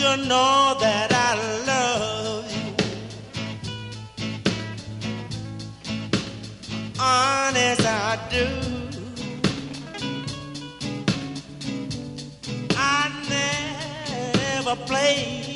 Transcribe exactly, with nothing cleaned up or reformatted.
you know that I love you. Honest, I do. I never play